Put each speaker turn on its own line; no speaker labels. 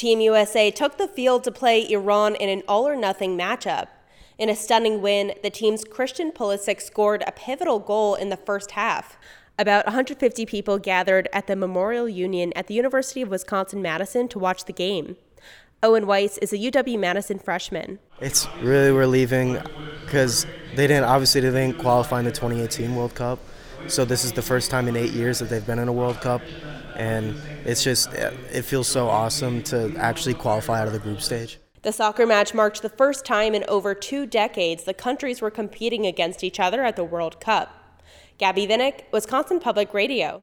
Team USA took the field to play Iran in an all-or-nothing matchup. In a stunning win, the team's Christian Pulisic scored a pivotal goal in the first half. About 150 people gathered at the Memorial Union at the University of Wisconsin-Madison to watch the game. Owen Weiss is a UW-Madison freshman.
It's really relieving because they didn't qualify in the 2018 World Cup. So this is the first time in 8 years that they've been in a World Cup. And it feels so awesome to actually qualify out of the group stage.
The soccer match marked the first time in over 2 decades the countries were competing against each other at the World Cup. Gabby Vinnick, Wisconsin Public Radio.